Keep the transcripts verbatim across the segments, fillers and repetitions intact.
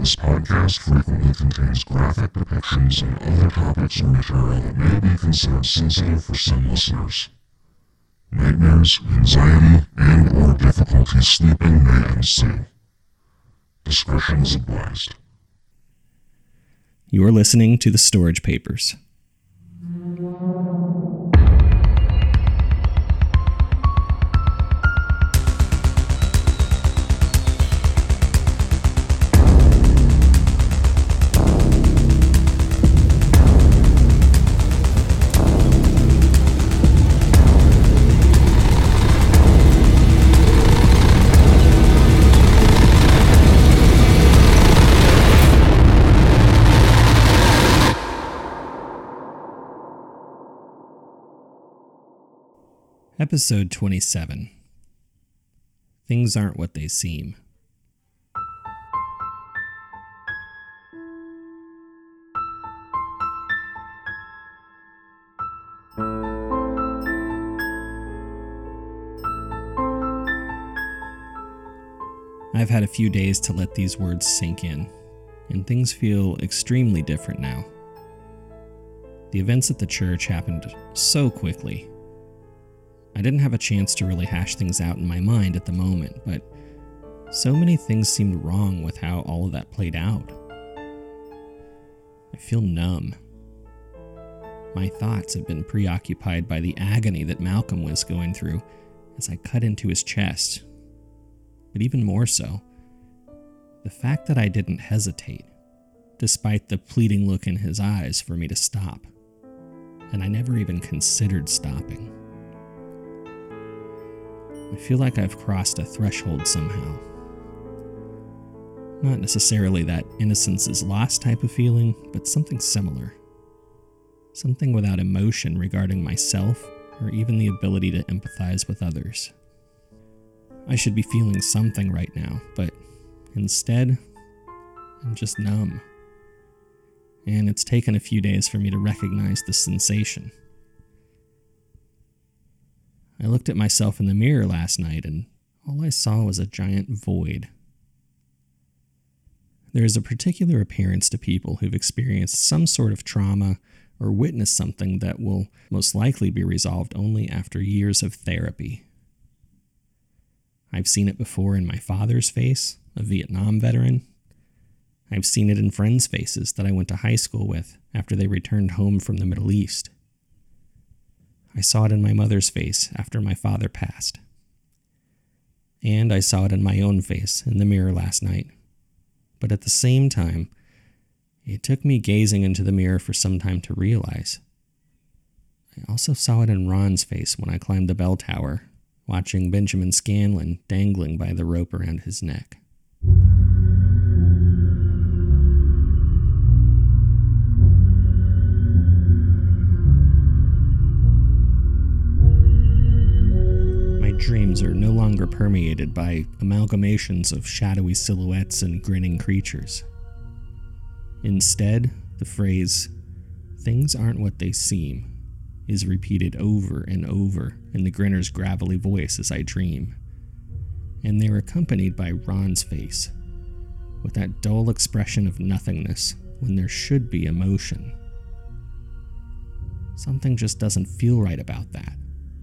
This podcast frequently contains graphic depictions and other topics or material that may be considered sensitive for some listeners. Nightmares, anxiety, and or difficulty sleeping may ensue. Discretion is advised. You are listening to The Storage Papers. Episode twenty-seven. Things aren't what they seem. I've had a few days to let these words sink in, and things feel extremely different now. The events at the church happened so quickly. I didn't have a chance to really hash things out in my mind at the moment, but so many things seemed wrong with how all of that played out. I feel numb. My thoughts have been preoccupied by the agony that Malcolm was going through as I cut into his chest. But even more so, the fact that I didn't hesitate, despite the pleading look in his eyes for me to stop. And I never even considered stopping. I feel like I've crossed a threshold somehow. Not necessarily that innocence is lost type of feeling, but something similar. Something without emotion regarding myself or even the ability to empathize with others. I should be feeling something right now, but instead, I'm just numb. And it's taken a few days for me to recognize the sensation. I looked at myself in the mirror last night, and all I saw was a giant void. There is a particular appearance to people who've experienced some sort of trauma or witnessed something that will most likely be resolved only after years of therapy. I've seen it before in my father's face, a Vietnam veteran. I've seen it in friends' faces that I went to high school with after they returned home from the Middle East. I saw it in my mother's face after my father passed. And I saw it in my own face in the mirror last night. But at the same time, it took me gazing into the mirror for some time to realize. I also saw it in Ron's face when I climbed the bell tower, watching Benjamin Scanlon dangling by the rope around his neck. Dreams are no longer permeated by amalgamations of shadowy silhouettes and grinning creatures. Instead, the phrase, "things aren't what they seem," is repeated over and over in the grinner's gravelly voice as I dream. And they're accompanied by Ron's face, with that dull expression of nothingness when there should be emotion. Something just doesn't feel right about that.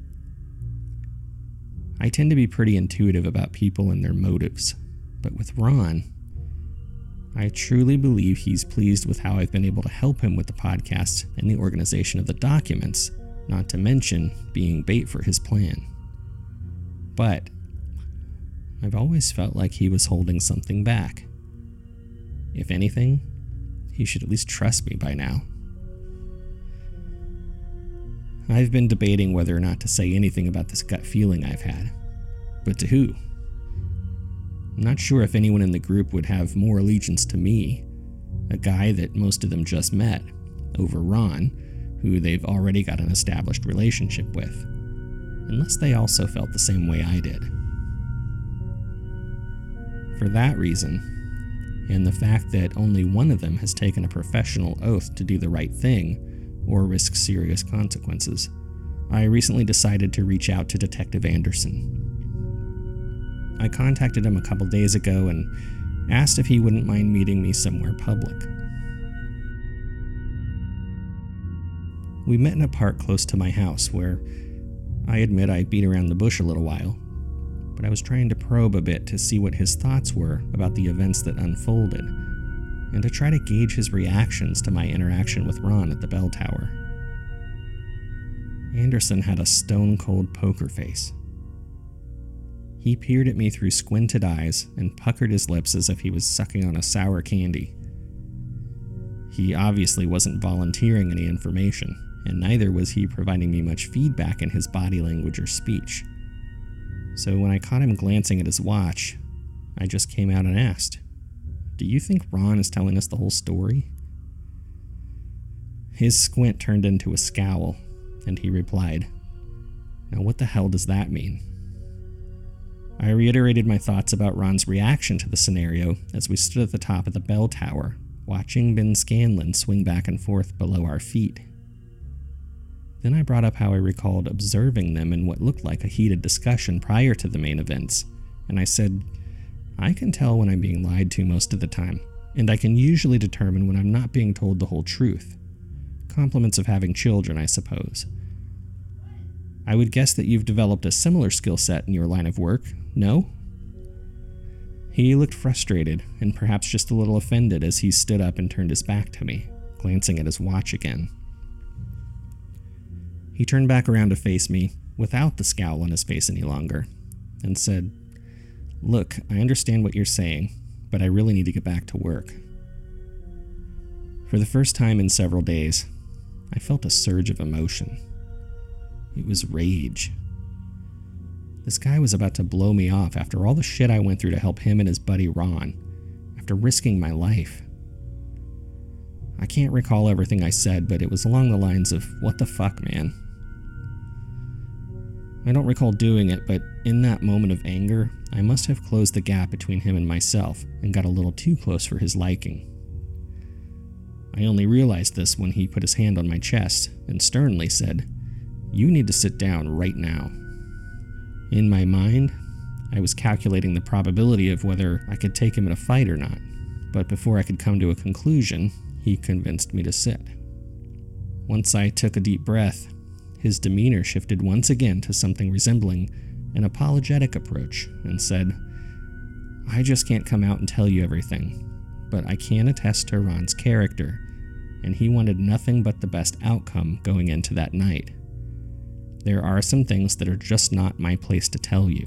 I tend to be pretty intuitive about people and their motives, but with Ron, I truly believe he's pleased with how I've been able to help him with the podcast and the organization of the documents, not to mention being bait for his plan. But I've always felt like he was holding something back. If anything, he should at least trust me by now. I've been debating whether or not to say anything about this gut feeling I've had. But to who? I'm not sure if anyone in the group would have more allegiance to me, a guy that most of them just met, over Ron, who they've already got an established relationship with, unless they also felt the same way I did. For that reason, and the fact that only one of them has taken a professional oath to do the right thing, or risk serious consequences, I recently decided to reach out to Detective Anderson. I contacted him a couple days ago, and asked if he wouldn't mind meeting me somewhere public. We met in a park close to my house where I admit I beat around the bush a little while, but I was trying to probe a bit to see what his thoughts were about the events that unfolded, and to try to gauge his reactions to my interaction with Ron at the bell tower. Anderson had a stone-cold poker face. He peered at me through squinted eyes and puckered his lips as if he was sucking on a sour candy. He obviously wasn't volunteering any information, and neither was he providing me much feedback in his body language or speech. So when I caught him glancing at his watch, I just came out and asked, "Do you think Ron is telling us the whole story?" His squint turned into a scowl, and he replied, "Now what the hell does that mean?" I reiterated my thoughts about Ron's reaction to the scenario as we stood at the top of the bell tower, watching Ben Scanlon swing back and forth below our feet. Then I brought up how I recalled observing them in what looked like a heated discussion prior to the main events, and I said, "I can tell when I'm being lied to most of the time, and I can usually determine when I'm not being told the whole truth. Compliments of having children, I suppose. I would guess that you've developed a similar skill set in your line of work, no?" He looked frustrated, and perhaps just a little offended as he stood up and turned his back to me, glancing at his watch again. He turned back around to face me, without the scowl on his face any longer, and said, "Look, I understand what you're saying, but I really need to get back to work." For the first time in several days, I felt a surge of emotion. It was rage. This guy was about to blow me off after all the shit I went through to help him and his buddy Ron, after risking my life. I can't recall everything I said, but it was along the lines of, "What the fuck, man?" I don't recall doing it, but in that moment of anger, I must have closed the gap between him and myself and got a little too close for his liking. I only realized this when he put his hand on my chest and sternly said, "You need to sit down right now." In my mind, I was calculating the probability of whether I could take him in a fight or not, but before I could come to a conclusion, he convinced me to sit. Once I took a deep breath, his demeanor shifted once again to something resembling an apologetic approach and said, "I just can't come out and tell you everything, but I can attest to Ron's character, and he wanted nothing but the best outcome going into that night. There are some things that are just not my place to tell you."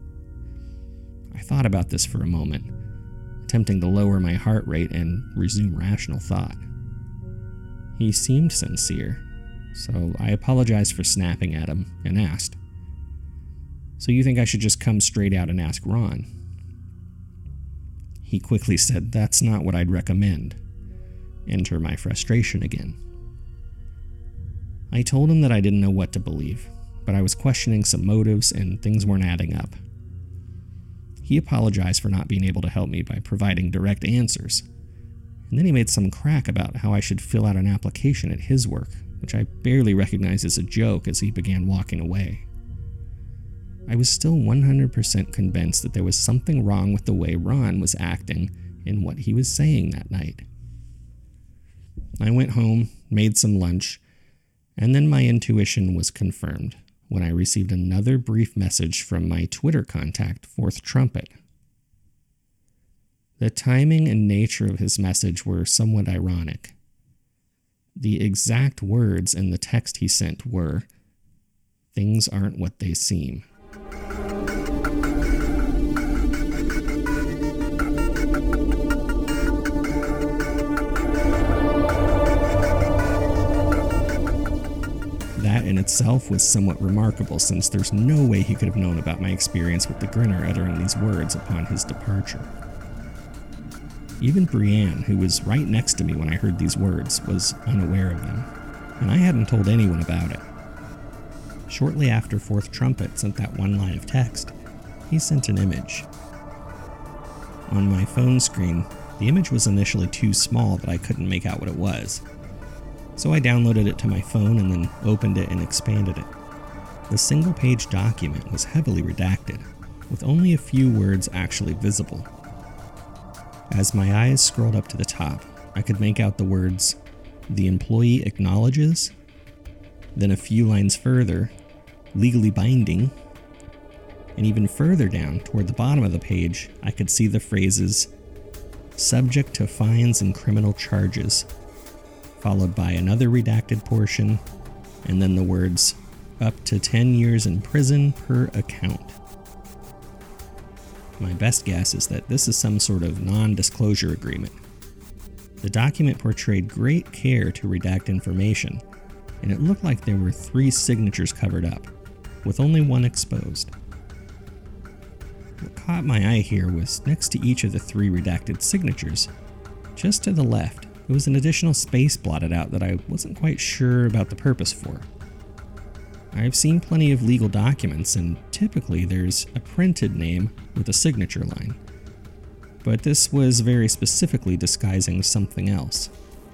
I thought about this for a moment, attempting to lower my heart rate and resume rational thought. He seemed sincere, so I apologized for snapping at him and asked, "So you think I should just come straight out and ask Ron?" He quickly said, "That's not what I'd recommend." Enter my frustration again. I told him that I didn't know what to believe, but I was questioning some motives and things weren't adding up. He apologized for not being able to help me by providing direct answers, and then he made some crack about how I should fill out an application at his work, which I barely recognized as a joke as he began walking away. I was still one hundred percent convinced that there was something wrong with the way Ron was acting and what he was saying that night. I went home, made some lunch, and then my intuition was confirmed when I received another brief message from my Twitter contact, Fourth Trumpet. The timing and nature of his message were somewhat ironic. The exact words in the text he sent were, "Things aren't what they seem." That in itself was somewhat remarkable, since there's no way he could have known about my experience with the Grinner uttering these words upon his departure. Even Brienne, who was right next to me when I heard these words, was unaware of them, and I hadn't told anyone about it. Shortly after Fourth Trumpet sent that one line of text, he sent an image. On my phone screen, the image was initially too small that I couldn't make out what it was. So I downloaded it to my phone and then opened it and expanded it. The single-page document was heavily redacted, with only a few words actually visible. As my eyes scrolled up to the top, I could make out the words, "The employee acknowledges," then a few lines further, "legally binding," and even further down toward the bottom of the page, I could see the phrases, "subject to fines and criminal charges," followed by another redacted portion, and then the words, "up to ten years in prison per account." My best guess is that this is some sort of non-disclosure agreement. The document portrayed great care to redact information, and it looked like there were three signatures covered up, with only one exposed. What caught my eye here was next to each of the three redacted signatures, just to the left, there was an additional space blotted out that I wasn't quite sure about the purpose for. I've seen plenty of legal documents, and typically there's a printed name with a signature line. But this was very specifically disguising something else.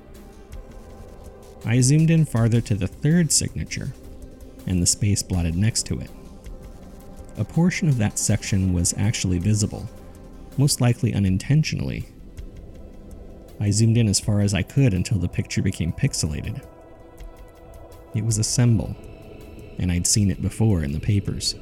I zoomed in farther to the third signature, and the space blotted next to it. A portion of that section was actually visible, most likely unintentionally. I zoomed in as far as I could until the picture became pixelated. It was a symbol, and I'd seen it before in the papers.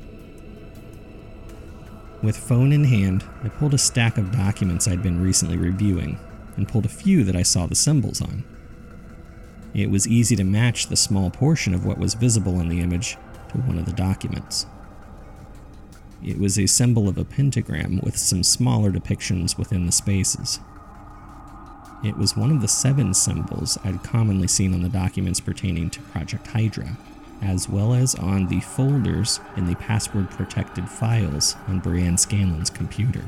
With phone in hand, I pulled a stack of documents I'd been recently reviewing, and pulled a few that I saw the symbols on. It was easy to match the small portion of what was visible in the image to one of the documents. It was a symbol of a pentagram with some smaller depictions within the spaces. It was one of the seven symbols I'd commonly seen on the documents pertaining to Project Hydra, as well as on the folders in the password-protected files on Brianne Scanlon's computer.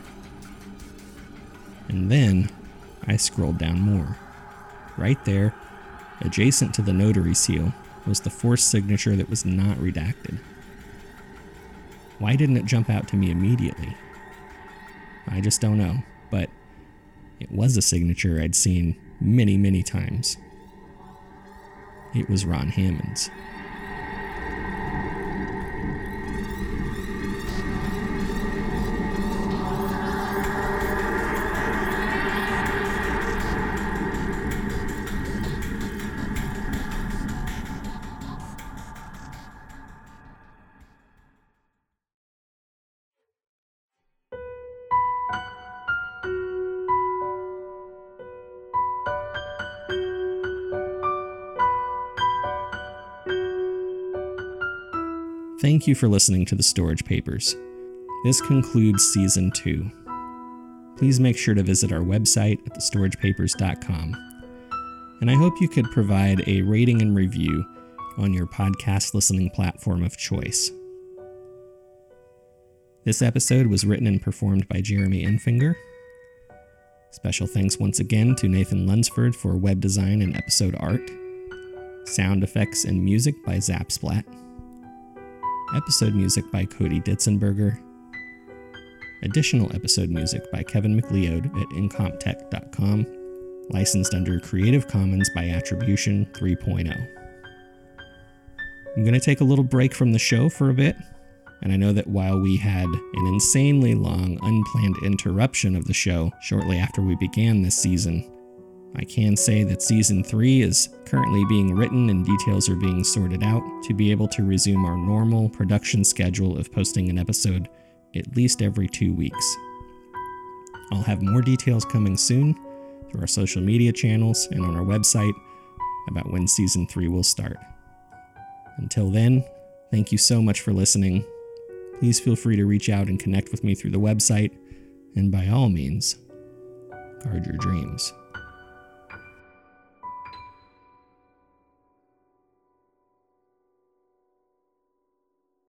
And then, I scrolled down more. Right there, adjacent to the notary seal, was the forced signature that was not redacted. Why didn't it jump out to me immediately? I just don't know, but it was a signature I'd seen many, many times. It was Ron Hammond's. Thank you for listening to The Storage Papers. This concludes Season two. Please make sure to visit our website at the storage papers dot com. And I hope you could provide a rating and review on your podcast listening platform of choice. This episode was written and performed by Jeremy Enfinger. Special thanks once again to Nathan Lunsford for web design and episode art. Sound effects and music by Zapsplat. Episode music by Cody Ditzenberger. Additional episode music by Kevin McLeod at incomptech dot com. Licensed under Creative Commons by Attribution three point oh. I'm going to take a little break from the show for a bit, and I know that while we had an insanely long, unplanned interruption of the show shortly after we began this season, I can say that Season three is currently being written and details are being sorted out to be able to resume our normal production schedule of posting an episode at least every two weeks. I'll have more details coming soon through our social media channels and on our website about when Season three will start. Until then, thank you so much for listening. Please feel free to reach out and connect with me through the website, and by all means, guard your dreams.